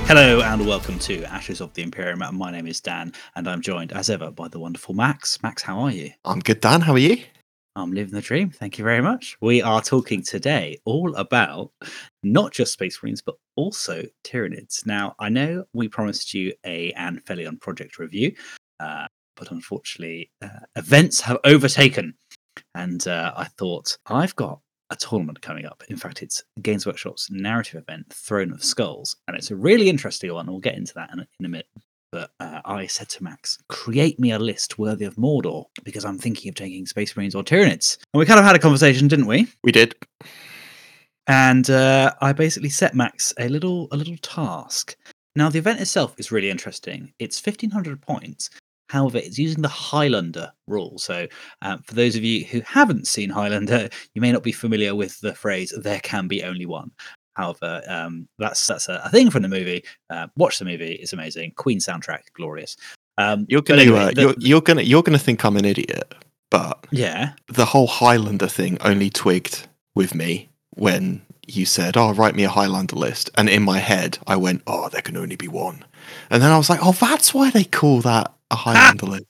Hello and welcome to Ashes of the Imperium. My name is Dan and I'm joined as ever by the wonderful Max. Max, how are you? I'm good, Dan. How are you? I'm living the dream. Thank you very much. We are talking today all about not just Space Marines, but also Tyranids. Now, I know we promised you a Anne Felion project review, but unfortunately, events have overtaken. And I thought, I've got a tournament coming up. In fact, it's Games Workshop's narrative event, Throne of Skulls. And it's a really interesting one. We'll get into that in a minute. But I said to Max, create me a list worthy of Mordor, because I'm thinking of taking Space Marines or Tyranids. And we kind of had a conversation, didn't we? We did. And I basically set Max a little task. Now, the event itself is really interesting. It's 1,500 points. However, it's using the Highlander rule. So, for those of you who haven't seen Highlander, you may not be familiar with the phrase "there can be only one." However, that's a thing from the movie. Watch the movie; it's amazing. Queen soundtrack, glorious. You're gonna think I'm an idiot, but yeah, the whole Highlander thing only twigged with me when you said, "Oh, write me a Highlander list," and in my head I went, "Oh, there can only be one," and then I was like, "Oh, that's why they call that a Highlander list."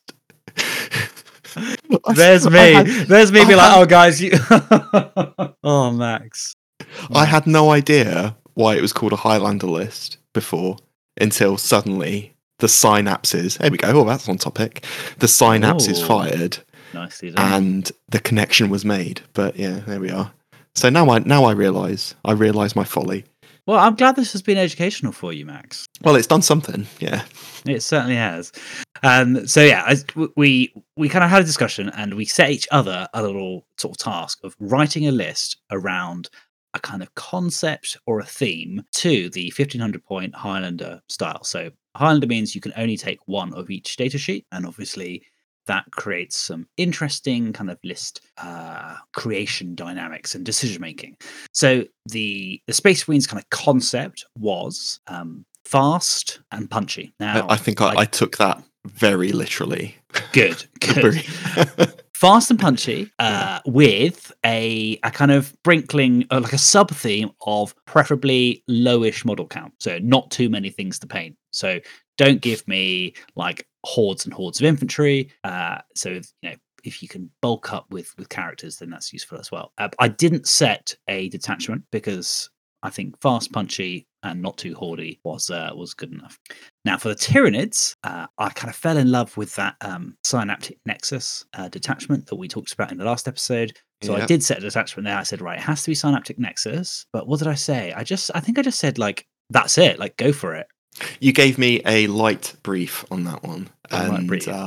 There's me be like, "Oh, guys, you." Oh, Max. I had no idea why it was called a Highlander list before until suddenly the synapses. There we go. Oh, that's on topic. The synapses fired. Nicely done. And the connection was made. But yeah, there we are. So now I realise my folly. Well, I'm glad this has been educational for you, Max. Well, it's done something. Yeah, it certainly has. So yeah, we kind of had a discussion and we set each other a little sort of task of writing a list around a kind of concept or a theme to the 1,500 point Highlander style. So Highlander means you can only take one of each data sheet, and obviously that creates some interesting kind of list creation dynamics and decision making. So the Space Marines kind of concept was fast and punchy. Now, I think I took that very literally. Good. Fast and punchy, with a kind of sprinkling, like a sub theme of preferably lowish model count. So not too many things to paint. So don't give me like hordes and hordes of infantry. So if you can bulk up with characters, then that's useful as well. I didn't set a detachment because I think fast, punchy, and not too hoardy was good enough. Now, for the Tyranids, I kind of fell in love with that Synaptic Nexus detachment that we talked about in the last episode. So I did set a detachment there. I said, right, it has to be Synaptic Nexus. But what did I say? I think I just said, like, that's it. Like, go for it. You gave me a light brief on that one. I'm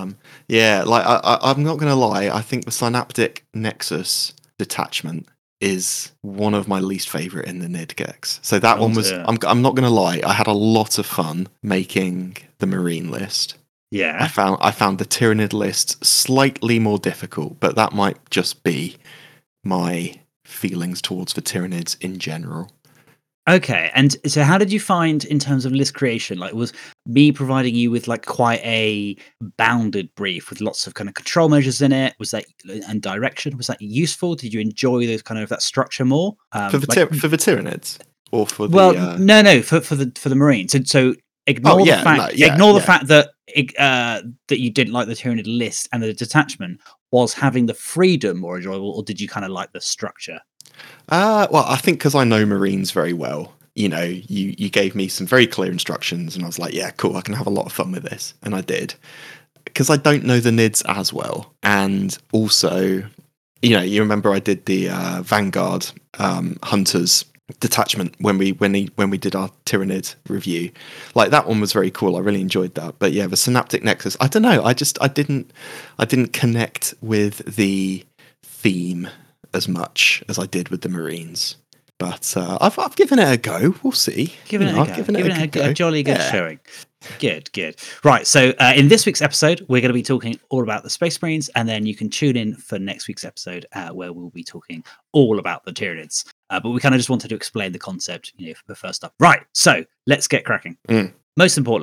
not going to lie. I think the Synaptic Nexus detachment is one of my least favourite in the NIDGEX. So that one was, I'm not going to lie, I had a lot of fun making the Marine list. Yeah. I found the Tyranid list slightly more difficult, but that might just be my feelings towards the Tyranids in general. Okay, and so how did you find in terms of list creation? Like, was me providing you with like quite a bounded brief with lots of kind of control measures in it? Was that, and direction? Was that useful? Did you enjoy those kind of that structure more for the Tyranids or for the? Well, no, for the Marines. So ignore the fact that that you didn't like the Tyranid list and the detachment. Was having the freedom more enjoyable, or did you kind of like the structure? Well, I think because I know Marines very well, you gave me some very clear instructions and I was like, yeah, cool, I can have a lot of fun with this. And I did. Because I don't know the NIDs as well. And also, you remember I did the Vanguard Hunters detachment when we did our Tyranid review. Like, that one was very cool. I really enjoyed that. But yeah, the Synaptic Nexus, I don't know. I didn't connect with the theme as much as I did with the Marines, but I've given it a go. We'll see. Giving it a jolly good showing. Good. Right. So in this week's episode, we're going to be talking all about the Space Marines, and then you can tune in for next week's episode where we'll be talking all about the Tyranids. But we kind of just wanted to explain the concept, for the first stuff. Right. So let's get cracking. Most importantly,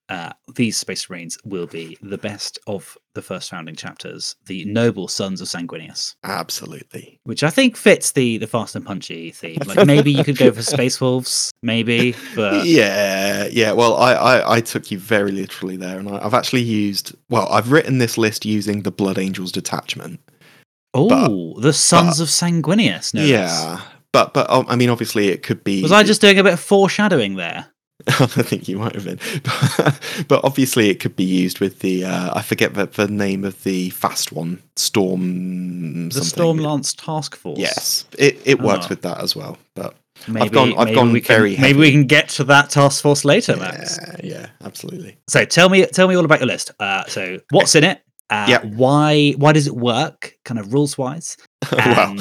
these Space Marines will be the best of the first founding chapters, the noble sons of Sanguinius. Absolutely. Which I think fits the fast and punchy theme. Like maybe you could go for Space Wolves, maybe, but yeah. Well, I took you very literally there, and I've actually I've written this list using the Blood Angels detachment. The Sons of Sanguinius. No yeah, but I mean, obviously, it could be. Was I just doing a bit of foreshadowing there? I think you might have been, but obviously it could be used with the I forget the name of the fast one, Storm. The Stormlance Task Force. Yes, it works with that as well. But maybe, I've gone very heavy. Maybe we can get to that task force later, Max. Yeah, absolutely. So tell me all about your list. So what's in it? Why does it work? Kind of rules wise. And...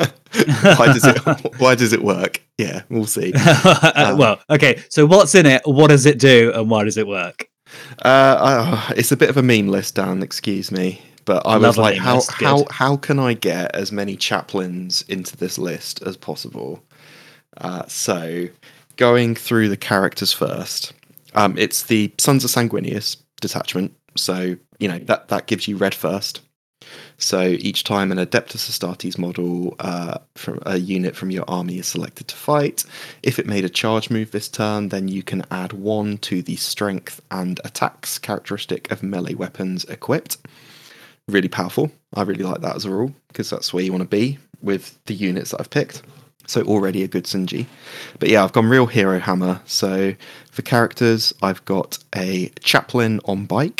why does it work? Yeah, we'll see. Well, okay. So what's in it? What does it do? And why does it work? It's a bit of a meme list, Dan. Excuse me, but I was like, how can I get as many chaplains into this list as possible? So going through the characters first, it's the Sons of Sanguinius detachment. So that gives you red first. So each time an Adeptus Astartes model from a unit from your army is selected to fight, if it made a charge move this turn, then you can add 1 to the strength and attacks characteristic of melee weapons equipped. Really powerful. I really like that as a rule, because that's where you want to be with the units that I've picked. So already a good synergy. But yeah, I've gone real hero hammer. So for characters, I've got a chaplain on bike,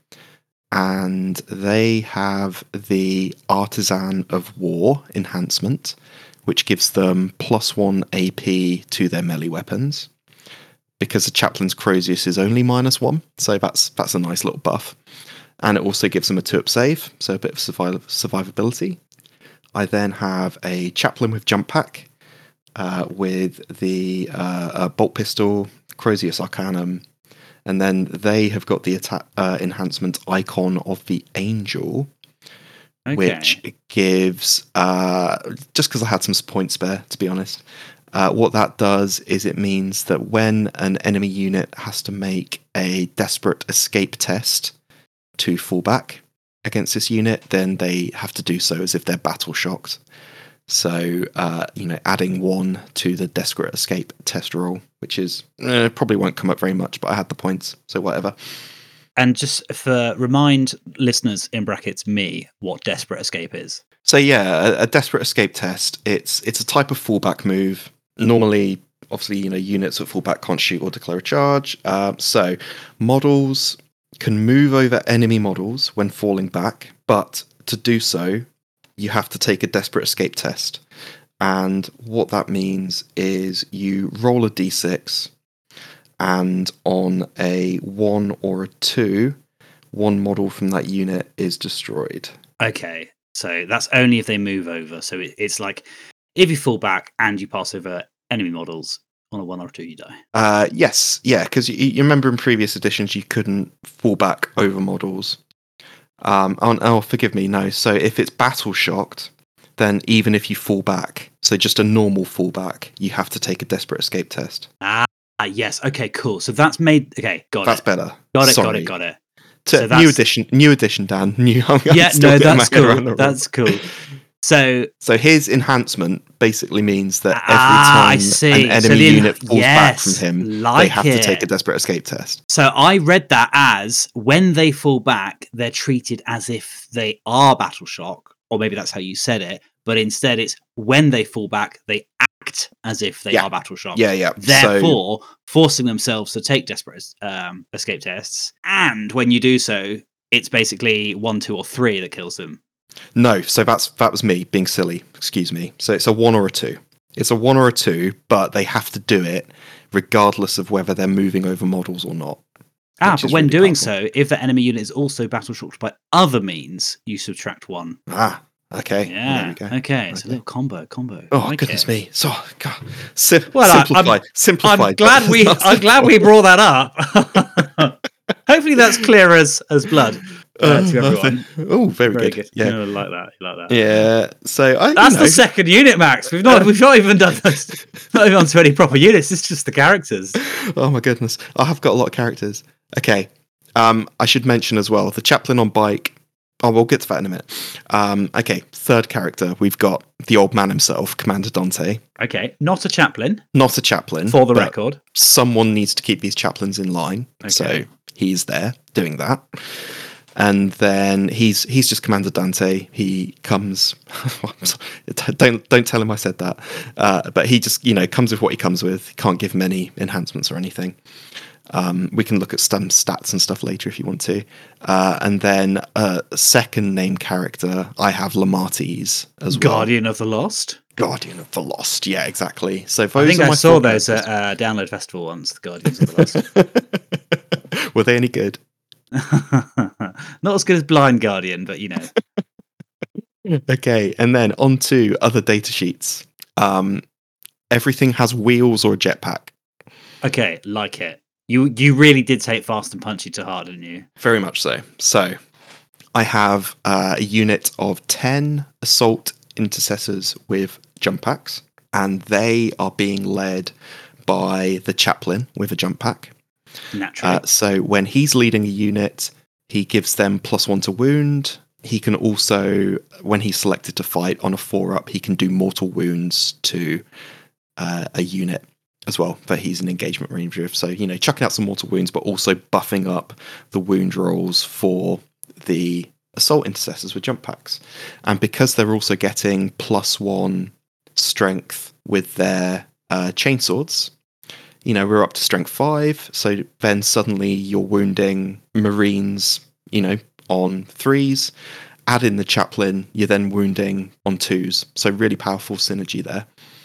and they have the Artisan of War enhancement, which gives them +1 AP to their melee weapons. Because the Chaplain's Crozius is only -1, so that's a nice little buff. And it also gives them a 2-up save, so a bit of survivability. I then have a Chaplain with Jump Pack, with the Bolt Pistol, Crozius Arcanum, and then they have got the attack enhancement Icon of the Angel, which gives, just because I had some points spare, to be honest, what that does is it means that when an enemy unit has to make a desperate escape test to fall back against this unit, then they have to do so as if they're battle shocked. So, adding 1 to the desperate escape test roll, which is probably won't come up very much, but I had the points, so whatever. And just remind listeners in brackets me what desperate escape is. So yeah, a desperate escape test. It's a type of fallback move. Normally, obviously, units that fall back can't shoot or declare a charge. So models can move over enemy models when falling back, but to do so, you have to take a desperate escape test. And what that means is you roll a d6, and on a 1 or a 2, one model from that unit is destroyed. Okay, so that's only if they move over. So it's like if you fall back and you pass over enemy models, on a 1 or 2 you die. Yes, yeah, because you remember in previous editions you couldn't fall back over models. Forgive me, no. So if it's battle shocked, then even if you fall back, so just a normal fallback, you have to take a desperate escape test. Yes. Okay, cool. So that's made. Okay, got that's it. That's better. Got it. So new edition, Dan. That's cool. That's cool. So his enhancement basically means that every time an enemy unit falls back from him, they have to take a desperate escape test. So I read that as when they fall back, they're treated as if they are battle shock, or maybe that's how you said it. But instead, it's when they fall back, they act as if they are battle shock. Yeah. Therefore, forcing themselves to take desperate escape tests. And when you do so, it's basically 1, 2, or 3 that kills them. No, so that was me being silly. Excuse me. So it's a 1 or a 2. It's a 1 or a 2, but they have to do it regardless of whether they're moving over models or not. But when really doing so, if the enemy unit is also battle shocked by other means, you subtract 1. Okay. Yeah. There we go. Okay. It's a little combo. Oh, goodness me. So, God. Simplified. I'm glad we brought that up. Hopefully that's clear as blood. To everyone. Oh, very good. Yeah, I like that. Yeah. So that's the second unit, Max. We've not even done this. Not even onto any proper units. It's just the characters. Oh my goodness, I have got a lot of characters. Okay. I should mention as well the chaplain on bike. Oh, we'll get to that in a minute. Okay, third character. We've got the old man himself, Commander Dante. Okay, not a chaplain. Not a chaplain. For the but record. Someone needs to keep these chaplains in line. Okay. So he's there doing that. And then he's just Commander Dante. He comes. Don't tell him I said that. But he just comes with what he comes with. He can't give him any enhancements or anything. We can look at some stats and stuff later if you want to. And then second name character, I have Lamartes as well. Guardian of the Lost. Guardian of the Lost. Yeah, exactly. So I think I saw those at Download Festival once. The Guardians of the Lost. Were they any good? Not as good as Blind Guardian, but Okay, and then on to other data sheets. Everything has wheels or a jetpack. Okay, like it. You really did take Fast and Punchy to heart, didn't you? Very much so. So I have a unit of 10 assault intercessors with jump packs, and they are being led by the chaplain with a jump pack. Naturally. So when he's leading a unit, he gives them +1 to wound. He can also, when he's selected to fight on a 4-up, he can do mortal wounds to a unit as well that he's an engagement range with. So, chucking out some mortal wounds, but also buffing up the wound rolls for the assault intercessors with jump packs. And because they're also getting +1 strength with their chainswords, we're up to strength 5. So then suddenly you're wounding Marines, on 3s. Add in the chaplain, you're then wounding on 2s. So really powerful synergy there.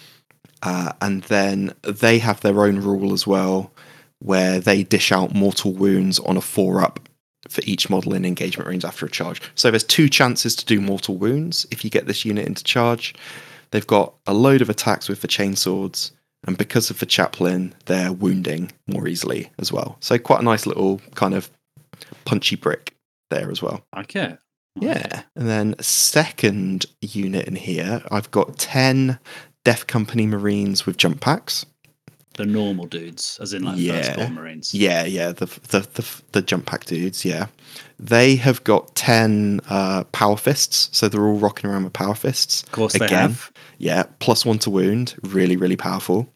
And then they have their own rule as well, where they dish out mortal wounds on a 4-up for each model in engagement range after a charge. So there's 2 chances to do mortal wounds if you get this unit into charge. They've got a load of attacks with the chainswords, and because of the chaplain, they're wounding more easily as well. So quite a nice little kind of punchy brick there as well. Okay. Yeah. And then second unit in here, I've got 10 Death Company Marines with jump packs. The normal dudes, as in First Born Marines. Yeah, the jump pack dudes, yeah. They have got 10 power fists, so they're all rocking around with power fists. Of course they have. Yeah, +1 to wound, really, really powerful.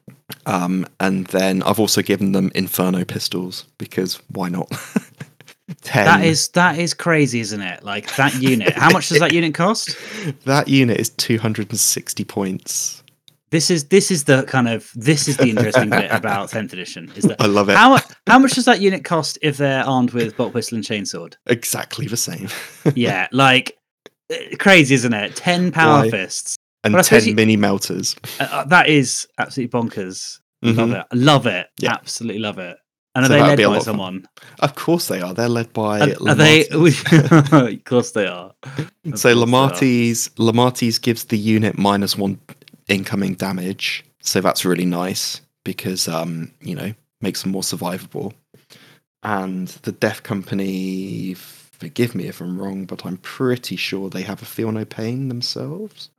And then I've also given them Inferno pistols, because why not? 10. That is crazy, isn't it? Like, that unit. How much does that unit cost? That unit is 260 points. This is the interesting bit about 10th edition. Is that I love it. How much does that unit cost if they're armed with bolt pistol and chainsword? Exactly the same. Yeah, like crazy, isn't it? 10 power fists and 10 mini melters. That is absolutely bonkers. Mm-hmm. Love it. Yeah. Absolutely love it. And are they led by someone? Of course they are. They're led by. Are they? Of course they are. So Lamartes gives the unit -1 incoming damage. So that's really nice because makes them more survivable. And the Death Company, forgive me if I'm wrong, but I'm pretty sure they have a Feel No Pain themselves.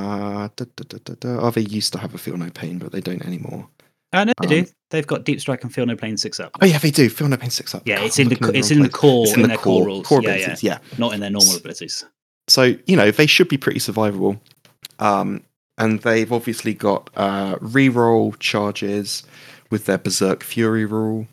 They used to have a Feel No Pain, but they don't anymore. No, they do. They've got Deep Strike and Feel No Pain 6-up. Oh yeah, they do. Feel No Pain 6-up. Yeah, it's in the core. It's in their core rules. Core abilities, yeah. Not in their normal abilities. So they should be pretty survivable. And they've obviously got reroll charges with their Berserk Fury rule,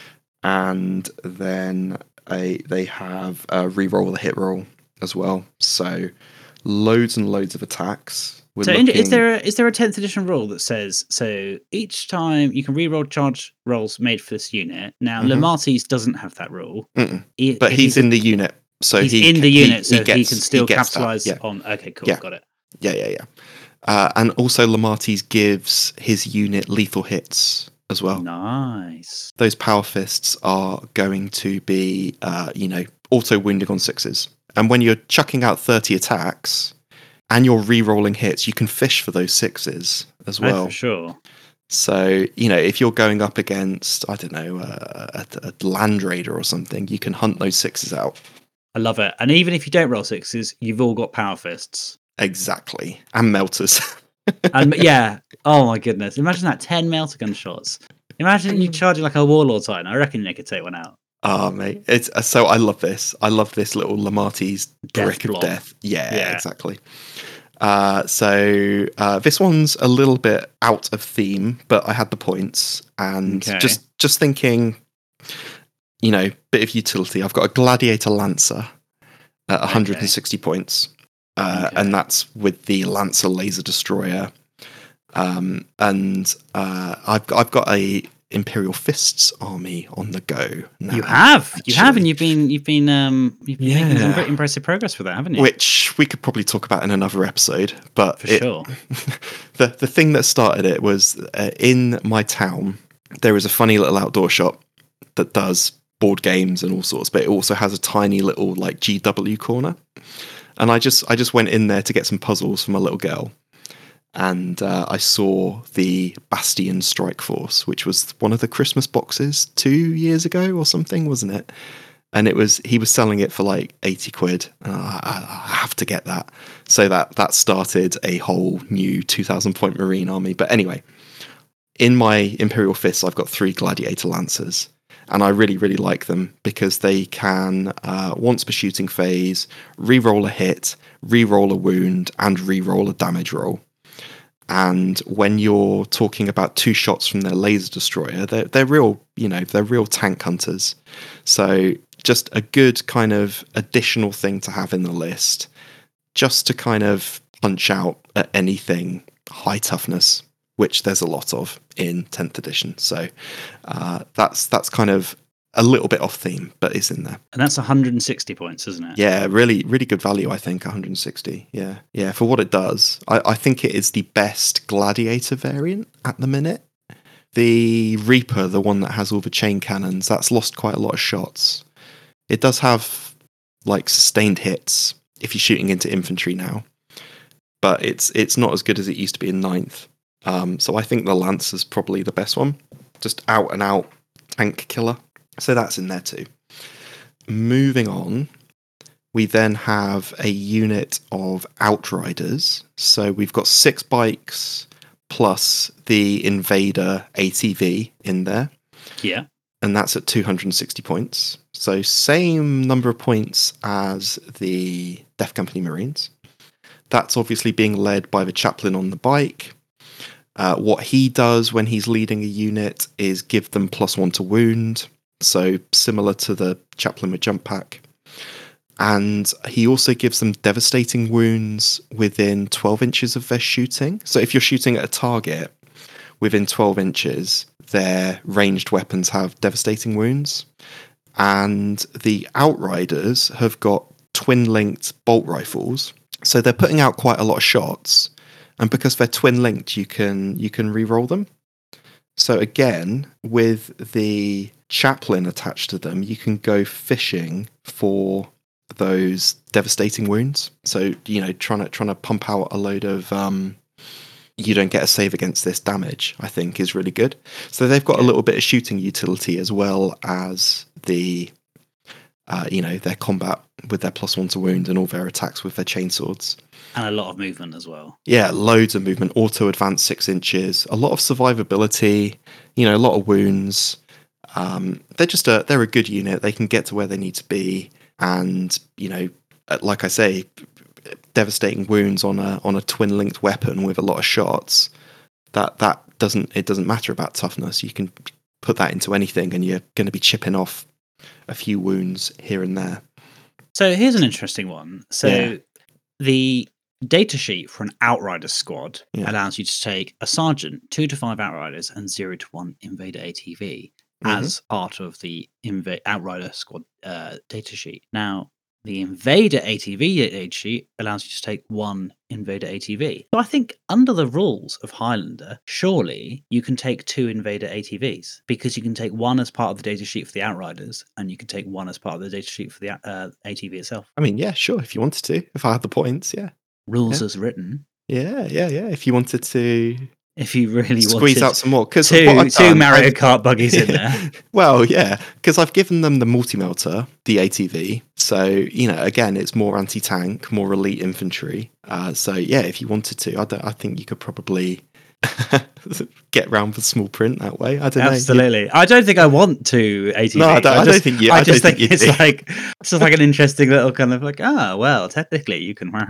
and then they have reroll the hit roll as well. So loads and loads of attacks. So is there a 10th edition rule that says so each time you can reroll charge rolls made for this unit? Now Lamartes doesn't have that rule, but he's in the unit, so he's in the unit, so he can still capitalize on. Okay, cool, got it. Yeah. And also Lamartes gives his unit lethal hits as well. Nice. Those power fists are going to be, auto wounding on 6s, and when you're chucking out 30 attacks. And you're re-rolling hits, you can fish for those 6s as well. Oh, for sure. So, if you're going up against, I don't know, a Land Raider or something, you can hunt those 6s out. I love it. And even if you don't roll 6s, you've all got power fists. Exactly. And melters. And yeah. Oh my goodness. Imagine that, 10 melter gun shots. Imagine you charging like a warlord sign. I reckon they could take one out. Oh, mate. It's so I love this. I love this little Lamarty's brick of death. Yeah, exactly. So this one's a little bit out of theme, but I had the points and just thinking, bit of utility. I've got a Gladiator Lancer at 160 points, and that's with the Lancer Laser Destroyer. And I've got a Imperial Fists army on the go now. You have, and you've been making some pretty impressive progress with that, haven't you? Which we could probably talk about in another episode. But sure, the thing that started it was in my town. There is a funny little outdoor shop that does board games and all sorts, but it also has a tiny little like GW corner. And I just went in there to get some puzzles for my little girl. And I saw the Bastion Strike Force, which was one of the Christmas boxes 2 years ago or something, wasn't it? And he was selling it for like 80 quid. And I have to get that. So that started a whole new 2,000 point Marine army. But anyway, in my Imperial Fists, I've got 3 Gladiator Lancers. And I really, really like them because they can, once per shooting phase, re-roll a hit, re-roll a wound, and re-roll a damage roll. And when you're talking about 2 shots from their laser destroyer, they're real, they're real tank hunters. So just a good kind of additional thing to have in the list, just to kind of punch out at anything high toughness, which there's a lot of in 10th edition. So that's kind of a little bit off theme, but it's in there. And that's 160 points, isn't it? Yeah, really, really good value, I think, 160. Yeah, for what it does. I think it is the best Gladiator variant at the minute. The Reaper, the one that has all the chain cannons, that's lost quite a lot of shots. It does have, like, sustained hits if you're shooting into infantry now. But it's not as good as it used to be in 9th. So I think the Lancer's probably the best one. Just out and out tank killer. So that's in there too. Moving on, we then have a unit of Outriders. So we've got 6 bikes plus the Invader ATV in there. Yeah. And that's at 260 points. So same number of points as the Death Company Marines. That's obviously being led by the chaplain on the bike. What he does when he's leading a unit is give them +1 to wound. So similar to the chaplain with jump pack. And he also gives them devastating wounds within 12 inches of their shooting. So if you're shooting at a target within 12 inches, their ranged weapons have devastating wounds. And the Outriders have got twin-linked bolt rifles. So they're putting out quite a lot of shots. And because they're twin-linked, you can re-roll them. So again, with the chaplain attached to them, you can go fishing for those devastating wounds. So, trying to pump out a load of you don't get a save against this damage, I think is really good. So they've got a little bit of shooting utility as well as the their combat with their +1 to wound and all their attacks with their chainswords. And a lot of movement as well. Yeah, loads of movement. Auto advance 6 inches. A lot of survivability. A lot of wounds. They're a good unit. They can get to where they need to be, and like I say, devastating wounds on a twin linked weapon with a lot of shots. That doesn't matter about toughness. You can put that into anything, and you're going to be chipping off a few wounds here and there. So here's an interesting one. So the data sheet for an Outrider squad allows you to take a sergeant, 2 to 5 Outriders, and 0 to 1 Invader ATV as part of the Outrider squad data sheet. Now, the Invader ATV data sheet allows you to take 1 Invader ATV. So I think under the rules of Highlander, surely you can take 2 Invader ATVs, because you can take 1 as part of the data sheet for the Outriders, and you can take 1 as part of the data sheet for the ATV itself. I mean, yeah, sure, if you wanted to, if I had the points, yeah. Rules as written. Yeah. If you wanted to... If you really squeeze out some more, because two Mario Kart buggies in there. Well, yeah, because I've given them the multi-melter, the ATV. So again, it's more anti-tank, more elite infantry. So yeah, if you wanted to, I think you could probably Get round the small print that way. I don't know. Absolutely. I don't think I want to ATV. No, I don't think you. I just think you it's do. like it's just like an interesting little kind of like, well, technically you can.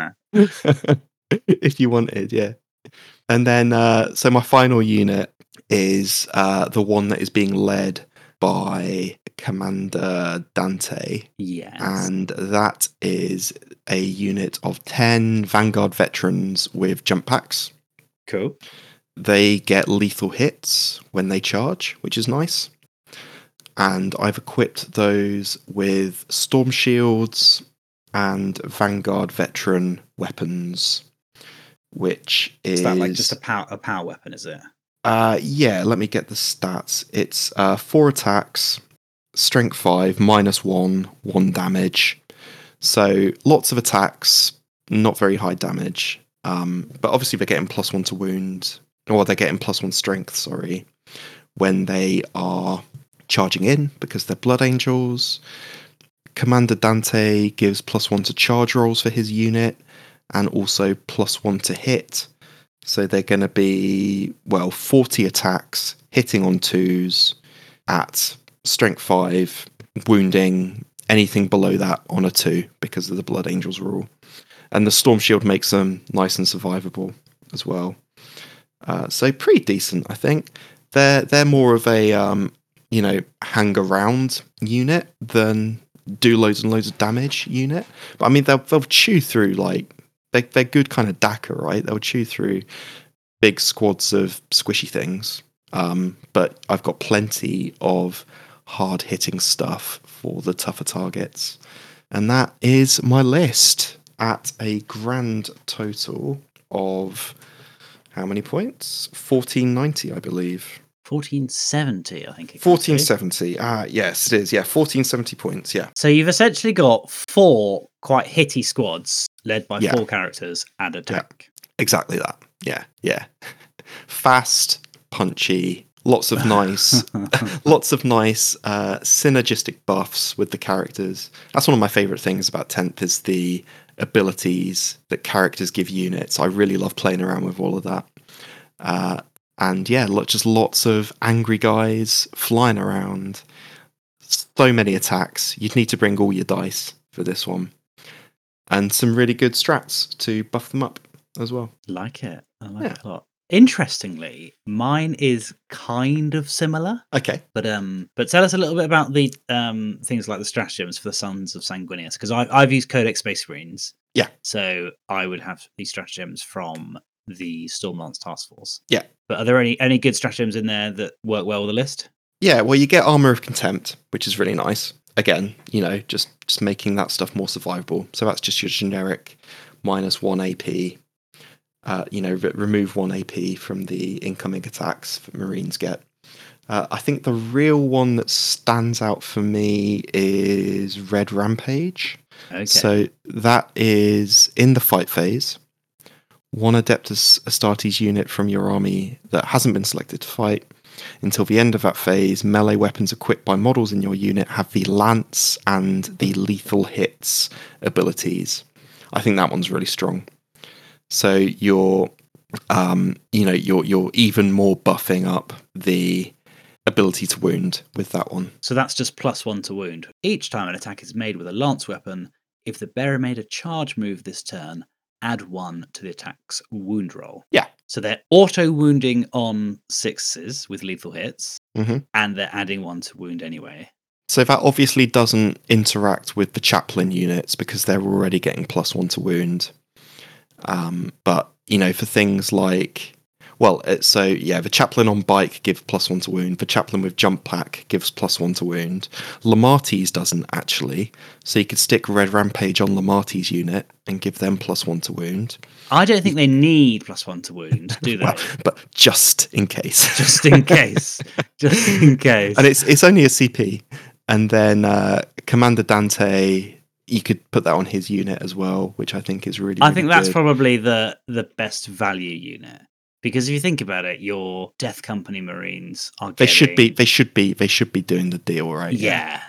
If you wanted, yeah. And then, so my final unit is the one that is being led by Commander Dante. Yes. And that is a unit of 10 Vanguard veterans with jump packs. Cool. They get lethal hits when they charge, which is nice. And I've equipped those with storm shields and Vanguard veteran weapons, which is that like just a power weapon, is it? Yeah, let me get the stats. It's 4 attacks, strength 5, -1, 1 damage. So lots of attacks, not very high damage. But obviously they're getting +1 to wound, or they're getting +1 strength, sorry, when they are charging in because they're Blood Angels. Commander Dante gives +1 to charge rolls for his unit, and also +1 to hit. So they're going to be, 40 attacks, hitting on 2s at strength 5, wounding anything below that on a 2 because of the Blood Angels rule. And the Storm Shield makes them nice and survivable as well. So pretty decent, I think. They're more of a, hang around unit than do loads and loads of damage unit. But I mean, they'll chew through, like, they're good kind of DACA, right? They'll chew through big squads of squishy things. But I've got plenty of hard-hitting stuff for the tougher targets. And that is my list at a grand total of how many points? 1490, I believe. 1470, I think. 1470. Yes, it is. Yeah, 1470 points. Yeah. So you've essentially got 4 quite hitty squads led by 4 characters and a tank. Yeah, exactly that. Yeah. Fast, punchy, lots of nice, synergistic buffs with the characters. That's one of my favorite things about 10th is the abilities that characters give units. I really love playing around with all of that. And yeah, just lots of angry guys flying around. So many attacks. You'd need to bring all your dice for this one. And some really good strats to buff them up as well. Like it. I like it a lot. Interestingly, mine is kind of similar. Okay. But tell us a little bit about the things like the stratagems for the Sons of Sanguinius, because I've used Codex Space Marines. Yeah. So I would have these stratagems from the Stormlance Task Force. Yeah. But are there any good stratagems in there that work well with the list? Yeah, well, you get Armor of Contempt, which is really nice. Again, just making that stuff more survivable. So that's just your generic -1 AP. Remove 1 AP from the incoming attacks that Marines get. I think the real one that stands out for me is Red Rampage. Okay. So that is in the fight phase. 1 Adeptus Astartes unit from your army that hasn't been selected to fight. Until the end of that phase, melee weapons equipped by models in your unit have the Lance and the Lethal Hits abilities. I think that one's really strong. So you're even more buffing up the ability to wound with that one. So that's just +1 to wound. Each time an attack is made with a lance weapon, if the bearer made a charge move this turn, add 1 to the attack's wound roll. Yeah. So they're auto-wounding on 6s with lethal hits, mm-hmm. and they're adding 1 to wound anyway. So that obviously doesn't interact with the chaplain units because they're already getting +1 to wound. But, for things like... the chaplain on bike gives +1 to wound. The chaplain with jump pack gives +1 to wound. Lamartes doesn't, actually. So you could stick Red Rampage on Lamartes' unit and give them +1 to wound. I don't think they need +1 to wound, do they? But just in case. Just in case. Just in case. And it's only a CP. And then Commander Dante... You could put that on his unit as well, which I think is really, I think that's good. Probably the best value unit. Because if you think about it, your Death Company Marines are They should be doing the deal, right? Yeah.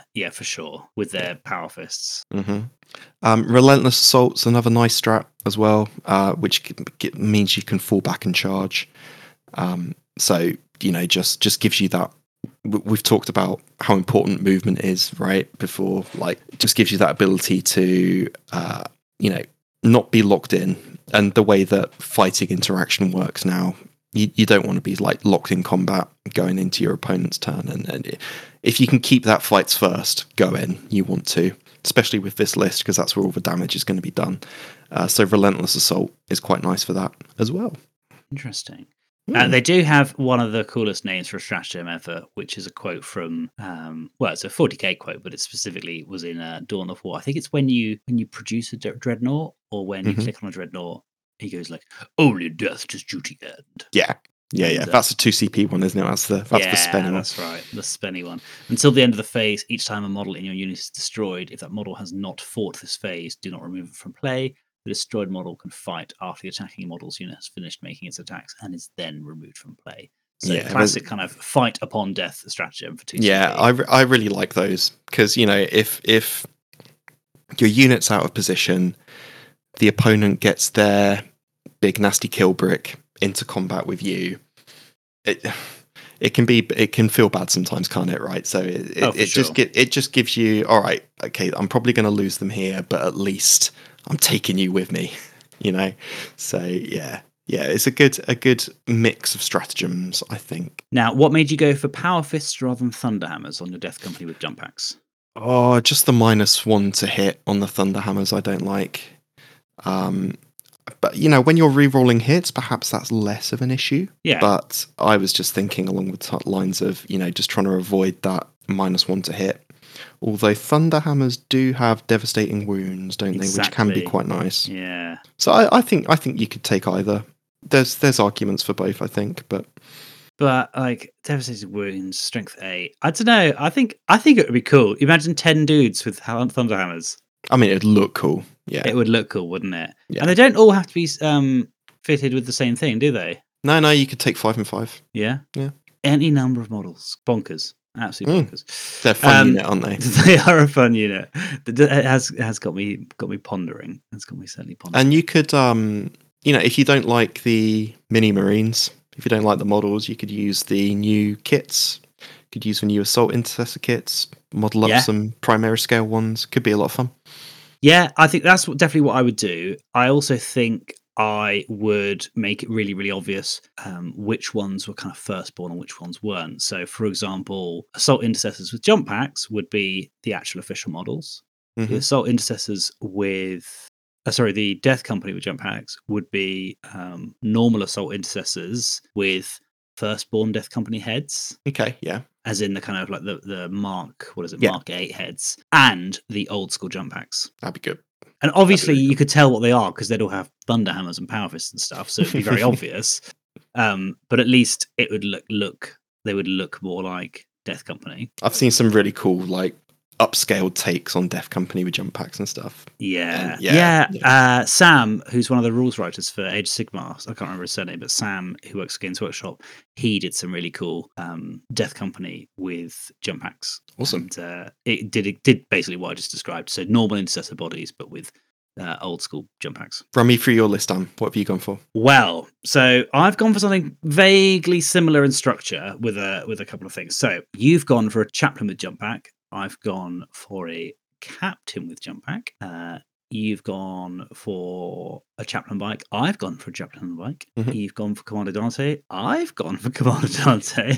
yeah, for sure. With their power fists. Hmm. Relentless Assault's another nice strat as well, which means you can fall back and charge. So just gives you that. We've talked about how important movement is, right? Before, like, just gives you that ability to, not be locked in. And the way that fighting interaction works now, you don't want to be like locked in combat going into your opponent's turn. And if you can keep that fights first going, you want to, especially with this list, because that's where all the damage is going to be done. So Relentless Assault is quite nice for that as well. Interesting. They do have one of the coolest names for a stratagem ever, which is a quote from, it's a 40k quote, but it specifically was in Dawn of War. I think it's when you produce a dreadnought, or when you click on a dreadnought, he goes like, "Only death does duty end." Yeah. That's a 2CP one, isn't it? That's the spenny one. That's right, the spenny one. Until the end of the phase, each time a model in your unit is destroyed, if that model has not fought this phase, do not remove it from play. The destroyed model can fight after the attacking model's unit has finished making its attacks and is then removed from play. So classic kind of fight upon death stratagem for 2CP. Yeah, I really like those because, if your unit's out of position, the opponent gets their big nasty kill brick into combat with you, it can feel bad sometimes, can't it? Right. So it just gives you, all right, okay, I'm probably going to lose them here, but at least I'm taking you with me, So yeah, it's a good mix of stratagems, I think. Now, what made you go for Power Fists rather than Thunderhammers on your Death Company with jump packs? Oh, just the -1 to hit on the Thunderhammers I don't like. But when you're re-rolling hits, perhaps that's less of an issue. Yeah. But I was just thinking along the lines of just trying to avoid that -1 to hit. Although Thunderhammers do have devastating wounds, don't they? Which can be quite nice. Yeah. So I think you could take either. There's arguments for both, I think, but like devastating wounds, strength 8. I don't know. I think it would be cool. Imagine 10 dudes with Thunderhammers. I mean, it'd look cool. Yeah, it would look cool, wouldn't it? Yeah. And they don't all have to be fitted with the same thing, do they? No, you could take 5 and 5. Yeah. Yeah. Any number of models, bonkers. Absolutely bonkers. They're a fun unit, aren't they? They are a fun unit. It has got me pondering. It's got me certainly pondering. And you could, if you don't like the mini marines, if you don't like the models, you could use the new kits. You could use the new assault intercessor kits. Model up some primary scale ones. Could be a lot of fun. Yeah, I think that's definitely what I would do. I also think I would make it really, really obvious which ones were kind of firstborn and which ones weren't. So, for example, Assault Intercessors with jump packs would be the actual official models. The Assault Intercessors with... the Death Company with jump packs would be normal Assault Intercessors with firstborn Death Company heads. Okay, yeah. As in the kind of like the Mark 8 heads, and the old school jump packs. That'd be good. And obviously you could tell what they are because they'd all have Thunderhammers and Power Fists and stuff, so it'd be very obvious. But at least it would they would look more like Death Company. I've seen some really cool like upscaled takes on Death Company with jump packs and stuff. Yeah. Sam, who's one of the rules writers for Age of Sigmar, I can't remember his surname, but Sam, who works at Games Workshop, he did some really cool Death Company with jump packs. Awesome. And it did basically what I just described. So normal intercessor bodies, but with old school jump packs. Run me through your list, Dan. What have you gone for? Well, so I've gone for something vaguely similar in structure with a couple of things. So you've gone for a chaplain with jump pack. I've gone for a captain with jump pack. You've gone for a chaplain bike. I've gone for a chaplain bike. Mm-hmm. You've gone for Commander Dante. I've gone for Commander Dante.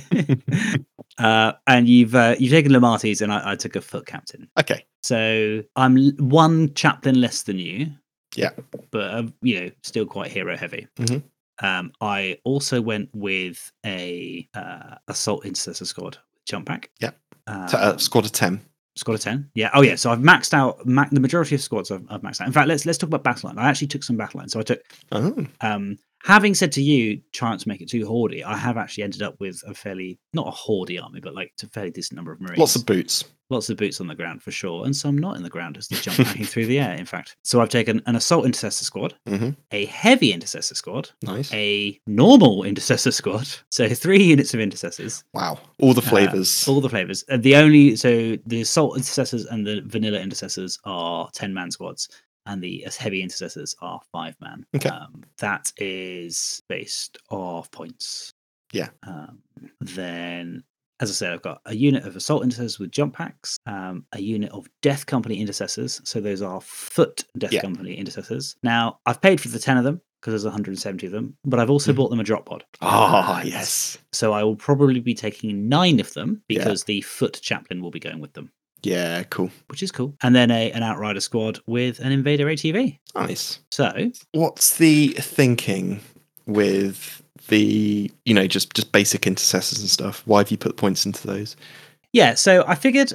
And you've taken Lamartis, and I took a foot captain. Okay. So I'm one chaplain less than you. Yeah. But still quite hero heavy. Mm-hmm. I also went with a assault intercessor squad with jump pack. Yeah. Squad of 10. Squad of 10. Yeah. Oh, yeah. So I've maxed out the majority of squads. I've maxed out. In fact, let's talk about battle line. I actually took some battle line. So I took Having said to you, trying to make it too hoardy, I have actually ended up with a fairly, not a hoardy army, but like a fairly decent number of Marines. Lots of boots. Lots of boots on the ground for sure, and some not in the ground as they jump packing through the air, in fact. So I've taken an assault intercessor squad, a heavy intercessor squad, nice, a normal intercessor squad, so 3 units of intercessors. Wow, all the flavors. All the flavors. So the assault intercessors and the vanilla intercessors are 10-man squads, and the heavy intercessors are 5-man. Okay. That is based off points. Yeah. Then, as I said, I've got a unit of assault intercessors with jump packs, a unit of Death Company intercessors. So those are foot Death Company intercessors. Now, I've paid for the 10 of them because there's 170 of them, but I've also bought them a drop pod. Yes. So I will probably be taking 9 of them because the foot chaplain will be going with them. Yeah, cool. Which is cool. And then an Outrider squad with an Invader ATV. Nice. So, what's the thinking with the, just basic intercessors and stuff? Why have you put points into those? Yeah, so I figured,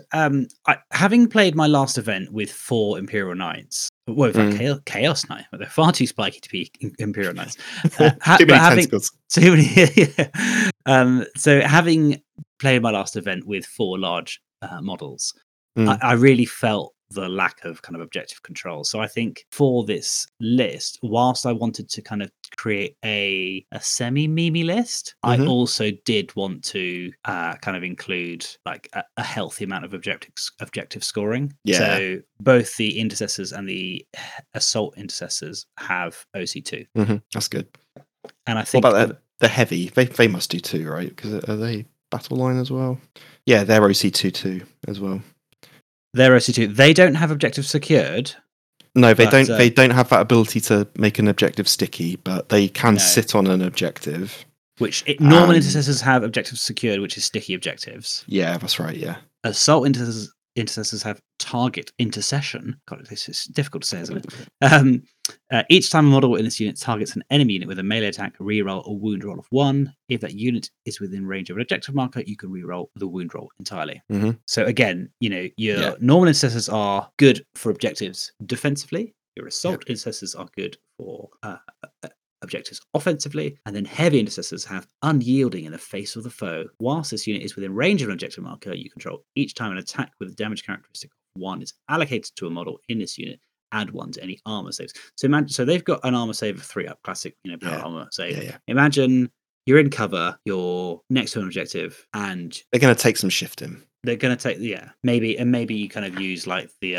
having played my last event with 4 Imperial Knights, well, in fact, Chaos Knight, but they're far too spiky to be Imperial Knights. Too many tentacles. Too many, yeah. So having played my last event with 4 large models, I really felt the lack of kind of objective control. So I think for this list, whilst I wanted to kind of create a semi-memey list, I also did want to kind of include like a healthy amount of objective scoring. Yeah. So both the intercessors and the assault intercessors have OC2. That's good. And I think what about the heavy? They must do too, right? Because are they battle line as well? Yeah, they're OC2 too as well. They're OC2. They don't have objectives secured. No, they don't. They don't have that ability to make an objective sticky, but they can sit on an objective. Which normal intercessors have objectives secured, which is sticky objectives. Yeah, that's right. Yeah. Assault intercessors have target intercession. God, this is difficult to say, isn't it? Each time a model in this unit targets an enemy unit with a melee attack, reroll a wound roll of 1. If that unit is within range of an objective marker, you can reroll the wound roll entirely. So again, your normal intercessors are good for objectives defensively. Your assault intercessors are good for objectives offensively, and then heavy intercessors have unyielding in the face of the foe. Whilst this unit is within range of an objective marker you control, each time an attack with a damage characteristic of 1 is allocated to a model in this unit, add 1 to any armor saves. So they've got an armor save of 3 up, classic, power armor save. Yeah. Imagine you're in cover, you're next to an objective, and they're going to take some shifting. They're going to take, maybe you kind of use like the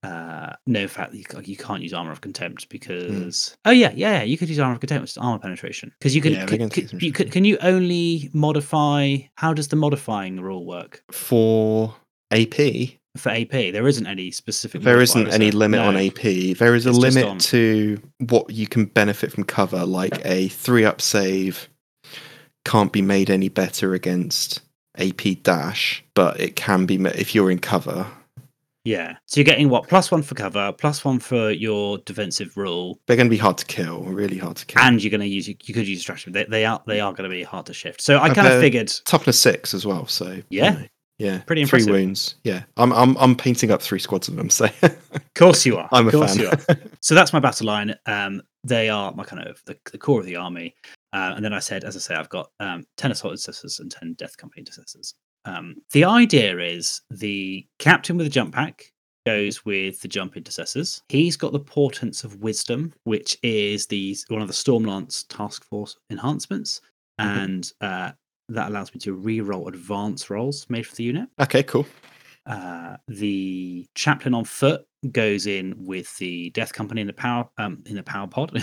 no fact that you can't use armor of contempt because you could use armor of contempt, which is armor penetration, because you can can you only modify? How does the modifying rule work for AP? For AP, there isn't any specific. There isn't any limit on AP. There is a limit to what you can benefit from cover, like a 3-up save can't be made any better against AP dash, but it can be if you're in cover. Yeah, so you're getting what, +1 for cover, +1 for your defensive rule. They're going to be hard to kill, really hard to kill. And you're going to use, you could use strategy. They are going to be hard to shift. So I kind of figured toughness 6 as well. So yeah, pretty impressive. 3 wounds. Yeah, I'm painting up 3 squads of them. So of course you are. I'm a fan. So that's my battle line. They are my kind of the core of the army. And then as I say, I've got 10 assault intercessors and 10 Death Company intercessors. The idea is the captain with the jump pack goes with the jump intercessors. He's got the Portents of Wisdom, which is one of the Stormlance task force enhancements, and that allows me to re-roll advance rolls made for the unit. Okay, cool. The chaplain on foot goes in with the Death Company in the power pod the power pod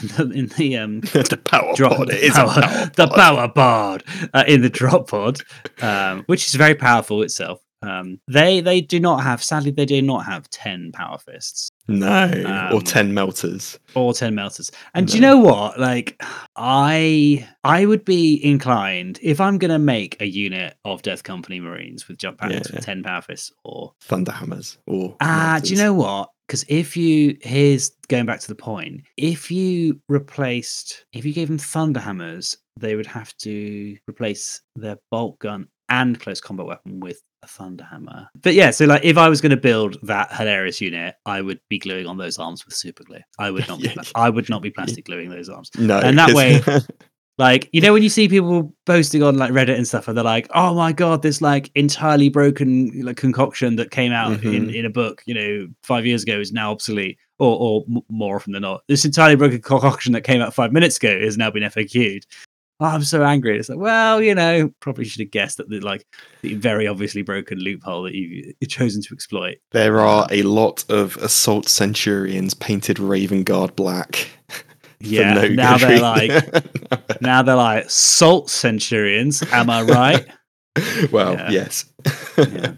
pod. It is the power pod in the drop pod, which is very powerful itself. They do not have, sadly, they do not have 10 power fists. No, or 10 melters. And do you know what? Like, I would be inclined, if I'm going to make a unit of Death Company Marines with jump packs with 10 power fists or Thunderhammers or do you know what? Because here's going back to the point, if you gave them Thunderhammers, they would have to replace their bolt gun and close combat weapon with a Thunderhammer. But yeah, so like if I was going to build that hilarious unit, I would be gluing on those arms with super glue. I would not be. I would not be plastic gluing those arms. No, and that way. Like, you know, when you see people posting on like Reddit and stuff, and they're like, "Oh my god, this like entirely broken like concoction that came out in a book, 5 years ago is now obsolete," or more often than not, this entirely broken concoction that came out 5 minutes ago has now been FAQ'd. Oh, I'm so angry. It's like, well, probably should have guessed that the very obviously broken loophole that you've chosen to exploit. There are a lot of assault centurions painted Raven Guard black. Yeah, no now they're like salt centurions. Am I right? Well, yes. Yeah.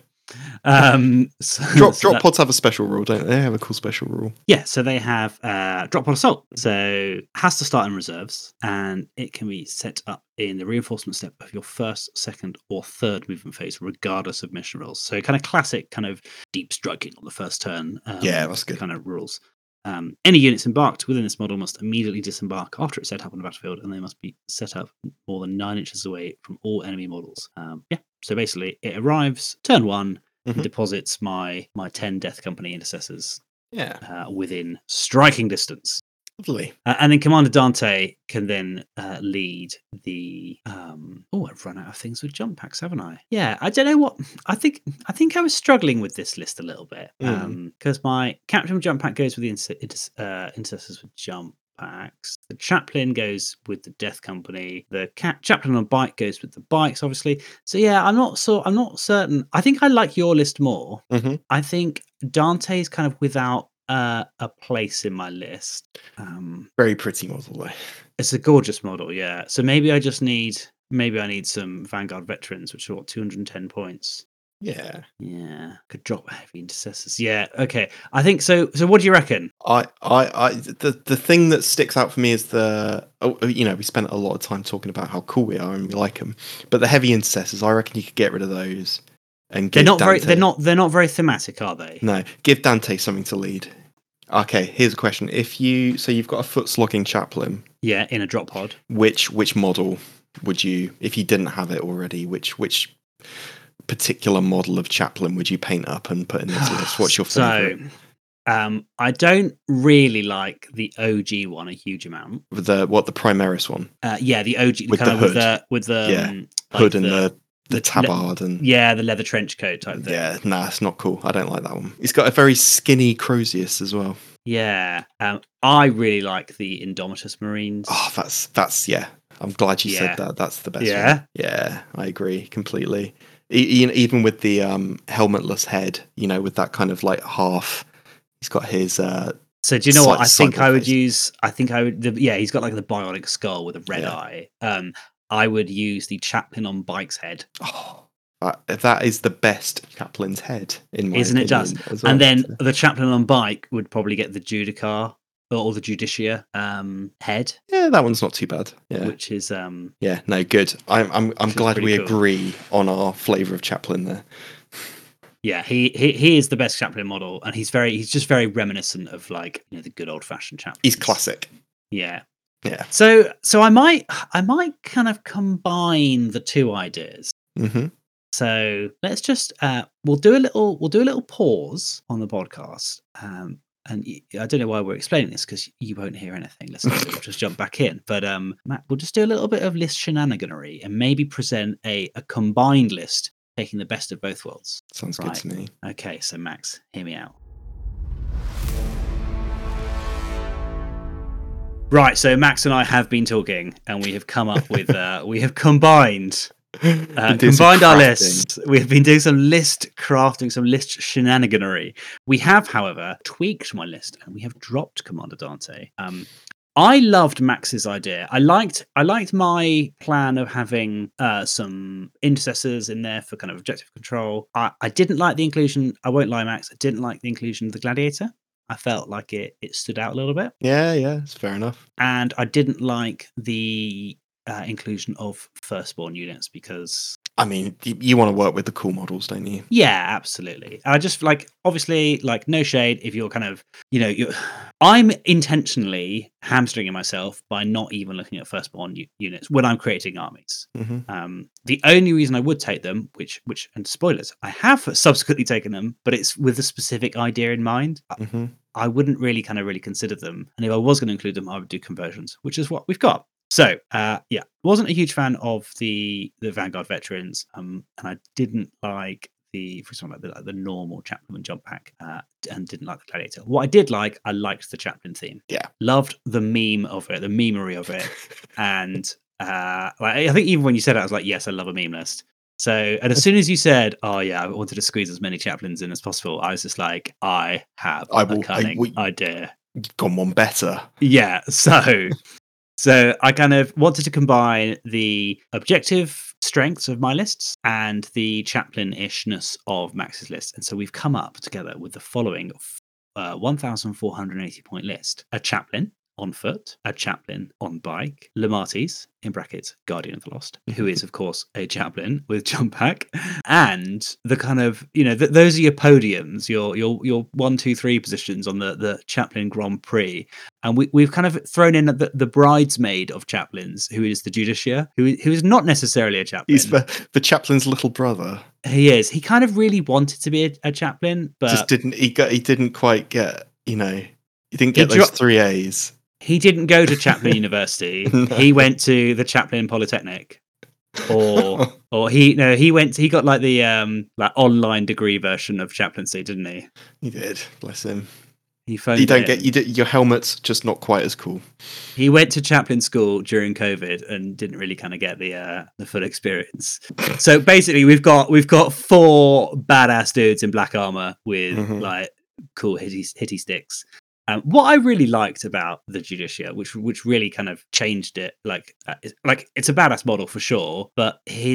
Drop pods have a special rule, don't they? They have a cool special rule. Yeah, so they have drop pod assault. So has to start in reserves, and it can be set up in the reinforcement step of your first, second, or third movement phase, regardless of mission rules. So kind of classic, kind of deep striking on the first turn. Yeah, that's good. Kind of rules. Any units embarked within this model must immediately disembark after it's set up on the battlefield, and they must be set up more than 9 inches away from all enemy models. So basically, it arrives turn 1, deposits my 10 Death Company intercessors within striking distance. Lovely. And then Commander Dante can then lead the. I've run out of things with jump packs, haven't I? Yeah, I don't know what. I think I was struggling with this list a little bit because my Captain jump pack goes with the intercessors with jump packs. The Chaplain goes with the Death Company. The Chaplain on bike goes with the bikes, obviously. So yeah, I'm not certain. I think I like your list more. I think Dante's kind of without a place in my list. Very pretty model though. It's a gorgeous model, yeah. So maybe I need some Vanguard veterans, which are what, 210 points. Yeah. Could drop heavy intercessors. Yeah. Okay. I think so. So what do you reckon? The thing that sticks out for me is we spent a lot of time talking about how cool we are and we like them, but the heavy intercessors, I reckon you could get rid of those. And they're not very thematic, are they? No. Give Dante something to lead. Okay, here's a question. You've got a foot slogging Chaplain. Yeah, in a drop pod. Which model would you, if you didn't have it already, which particular model of Chaplain would you paint up and put in this list? What's your favourite? So, I don't really like the OG one a huge amount. The Primaris one? Yeah, the OG with the hood. with the hood and the tabard and the leather trench coat type thing. Yeah, it's not cool. I don't like that one. It's got a very skinny Crozius as well. Yeah, I really like the Indomitus Marines. Oh, that's I'm glad you said that. That's the best one. Yeah, I agree completely. Even with the helmetless head, with that kind of like half. He's got his. So do you know what I think I would use? I think I would. He's got like the bionic skull with a red eye. I would use the Chaplain on bike's head. Oh, that is the best Chaplain's head in my opinion. Isn't it just? Well, and then the Chaplain on bike would probably get the Judicar or the Judicia head. Yeah, that one's not too bad. Yeah, which is Yeah, no, good. I'm glad we agree on our flavour of Chaplain there. Yeah, he is the best Chaplain model, and he's just very reminiscent of like the good old fashioned Chaplain. He's classic. Yeah. Yeah. So I might kind of combine the two ideas. So let's just we'll do a little pause on the podcast. And I don't know why we're explaining this because you won't hear anything. Let's just jump back in. But Matt, we'll just do a little bit of list shenaniganery and maybe present a combined list taking the best of both worlds. Sounds good to me. Okay, so Max, hear me out. Right, so Max and I have been talking, and we have come up with we have combined our lists. We have been doing some list crafting, some list shenaniganery. We have, however, tweaked my list, and we have dropped Commander Dante. I loved Max's idea. I liked my plan of having some intercessors in there for kind of objective control. I didn't like the inclusion. I won't lie, Max. I didn't like the inclusion of the Gladiator. I felt like it stood out a little bit. Yeah, it's fair enough. And I didn't like the inclusion of firstborn units because I mean, you want to work with the cool models, don't you? Yeah, absolutely. I just like, obviously, like, no shade if you're kind of, you're. I'm intentionally hamstringing myself by not even looking at firstborn units when I'm creating armies. Hmm. The only reason I would take them, which and spoilers, I have subsequently taken them, but it's with a specific idea in mind. Hmm. I wouldn't really consider them, and if I was going to include them, I would do conversions, which is what we've got. So, yeah, wasn't a huge fan of the Vanguard veterans, and I didn't like for example, like the normal chaplain jump pack, and didn't like the gladiator. What I did like, I liked the chaplain theme. Yeah. Loved the meme of it, the memery of it, and like, I think even when you said it, I was like, yes, I love a meme list. So, and as soon as you said, "Oh yeah, I wanted to squeeze as many chaplains in as possible," I was just like, "I have a cunning idea." Gone one better. Yeah, so I kind of wanted to combine the objective strengths of my lists and the chaplain-ishness of Max's list, and so we've come up together with the following 1,480 point list: a chaplain on foot, a chaplain on bike, Lamartes in brackets Guardian of the Lost, who is of course a chaplain with jump pack, and the kind of those are your podiums, your 1, 2, 3 positions on the chaplain Grand Prix, and we've kind of thrown in the bridesmaid of chaplains, who is the Judicia, who is not necessarily a chaplain. He's the chaplain's little brother. He is. He kind of really wanted to be a chaplain, but just didn't. He didn't quite get. He didn't get those 3 A's. He didn't go to Chaplain University. No. He went to the Chaplain Polytechnic, or he got like the like online degree version of chaplaincy, didn't he? He did. Bless him. He phoned. Your helmet's just not quite as cool. He went to chaplain school during COVID and didn't really kind of get the full experience. So basically, we've got 4 badass dudes in black armor with like cool hitty sticks. What I really liked about the Judicia, which really kind of changed it, like it's a badass model for sure, but he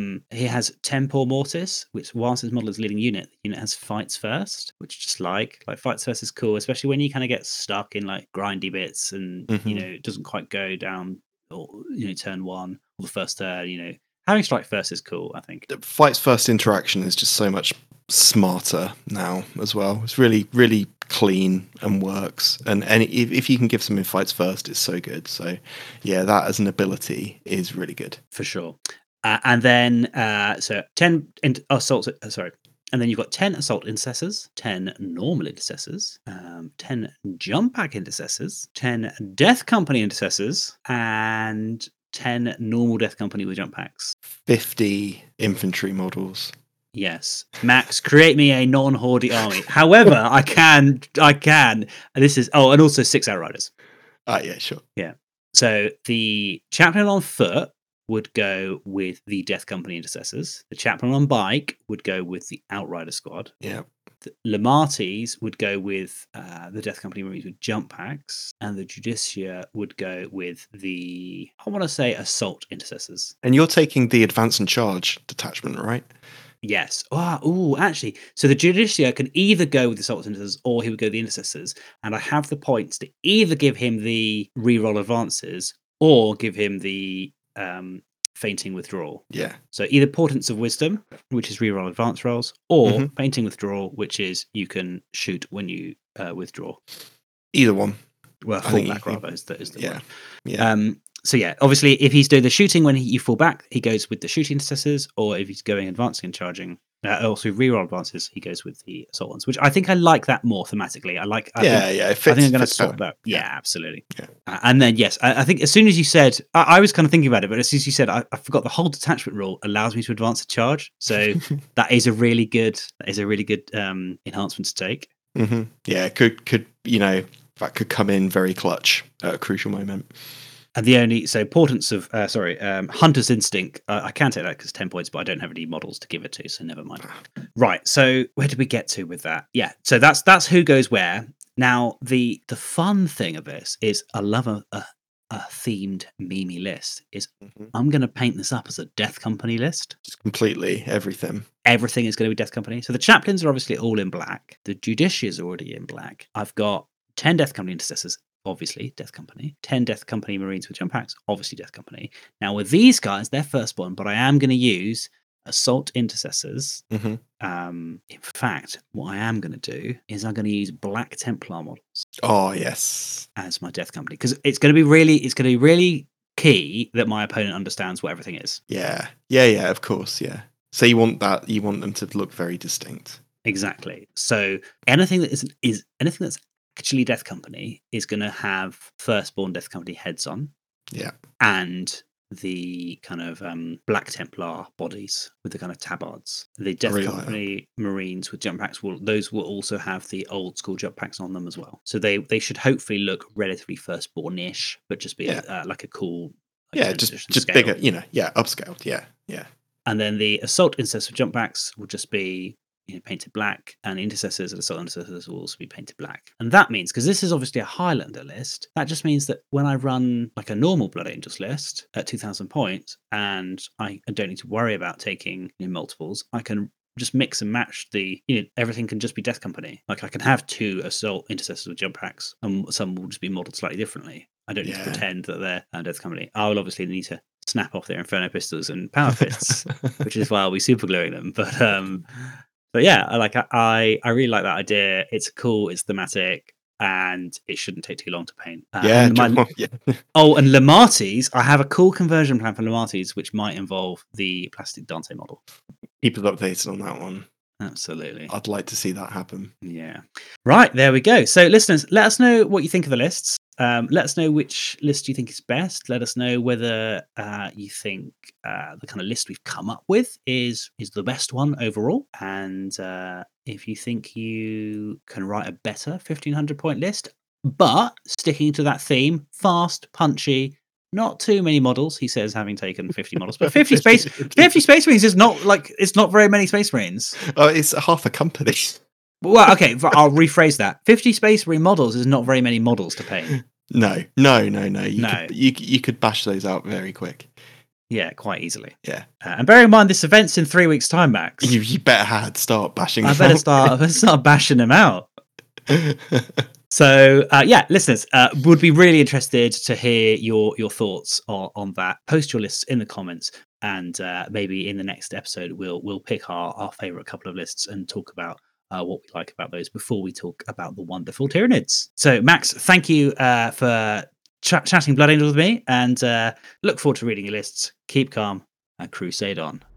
has Tempor Mortis, which whilst his model is leading unit, the unit has fights first, which just like fights first is cool, especially when you kind of get stuck in like grindy bits and it doesn't quite go down, or turn 1 or the first turn. Having strike first is cool, I think. The fights first interaction is just so much smarter now as well. It's really, really clean and works. And if you can give something fights first, it's so good. So yeah, that as an ability is really good. For sure. And then, so 10 assaults, and then you've got 10 assault intercessors, 10 normal intercessors, 10 jump pack intercessors, 10 death company intercessors, and 10 normal death company with jump packs. 50 infantry models. Yes. Max, create me a non-Hordy army. However, I can, and this is, and also 6 Outriders. Yeah, sure. Yeah. So the chaplain on foot would go with the death company intercessors. The chaplain on bike would go with the Outrider squad. Yeah. The Lamartes would go with the Death Company Marines with jump packs, and the Judicia would go with the, I want to say, assault intercessors. And you're taking the advance and charge detachment, right? Yes. Actually, so the Judicia can either go with the assault intercessors or he would go with the intercessors, and I have the points to either give him the reroll advances or give him the fainting withdrawal. Yeah. So either Portents of Wisdom, which is reroll advance rolls, or fainting withdrawal, which is you shoot when you withdraw. Either one. Well, fall back rather is the yeah. word. Yeah. So yeah, obviously, if he's doing the shooting when you fall back, he goes with the shooting intercessors, or if he's going advancing and charging, also reroll advances, he goes with the assault ones. Which I think I like that more thematically. I think I'm going to sort that. Yeah, absolutely. Yeah. And then yes, I think as soon as you said, I was kind of thinking about it, but as soon as you said, I forgot the whole detachment rule allows me to advance a charge. So that is a really good enhancement to take. Mm-hmm. Yeah, could that could come in very clutch at a crucial moment. And Portents of Hunter's Instinct. I can take that because 10 points, but I don't have any models to give it to, so never mind. Right. So where did we get to with that? Yeah. So that's who goes where. Now the fun thing of this is I love a themed meme list. I'm going to paint this up as a Death Company list. Just completely everything. Everything is going to be Death Company. So the chaplains are obviously all in black. The Judicia is already in black. I've got 10 Death Company intercessors. Obviously, Death Company. 10 Death Company Marines with jump packs. Obviously, Death Company. Now, with these guys, they're firstborn, but I am going to use Assault Intercessors. Hmm. In fact, what I am going to do is I'm going to use Black Templar models Oh yes. as my Death Company, because it's going to be really key that my opponent understands what everything is. Yeah. Yeah. Yeah. Of course. Yeah. So you want that? You want them to look very distinct. Exactly. So anything that is anything that's actually Death Company is going to have Firstborn Death Company heads on. Yeah. And the kind of Black Templar bodies with the kind of tabards. The Death really like Company Marines with jump packs will also have the old school jump packs on them as well. So they should hopefully look relatively Firstborn-ish, but just be like a cool just scale. bigger, upscaled. Yeah. And then the Assault Intercessor jump packs will just be painted black, and Intercessors and Assault Intercessors will also be painted black. And that means, because this is obviously a Highlander list, that just means that when I run like a normal Blood Angels list at 2,000 points, and I don't need to worry about taking multiples, I can just mix and match everything can just be Death Company. Like I can have 2 Assault Intercessors with jump packs, and some will just be modeled slightly differently. I don't need to pretend that they're Death Company. I will obviously need to snap off their Inferno Pistols and Power Fists, which is why I'll be super gluing them. But yeah, I really like that idea. It's cool, it's thematic, and it shouldn't take too long to paint. Oh, and Lamarties, I have a cool conversion plan for Lamarties, which might involve the plastic Dante model. Keep us updated on that one. Absolutely. I'd like to see that happen. Yeah. Right, there we go. So listeners, let us know what you think of the lists. Let us know which list you think is best. Let us know whether you think the kind of list we've come up with is the best one overall. And if you think you can write a better 1,500 point list, but sticking to that theme, fast, punchy, not too many models, he says, having taken 50 models, but 50 space Marines is not it's not very many Space Marines. Oh, it's half a company. Well, okay, I'll rephrase that. 50 Space Marine models is not very many models to paint. No. You could bash those out very quick. Yeah, quite easily. Yeah. And bear in mind, this event's in 3 weeks' time, Max. You better start bashing them out. I better start bashing them out. So, listeners, would be really interested to hear your thoughts on that. Post your lists in the comments, and maybe in the next episode, we'll pick our favourite couple of lists and talk about what we like about those before we talk about the wonderful Tyranids. So, Max, thank you for chatting Blood Angels with me, and look forward to reading your lists. Keep calm and crusade on.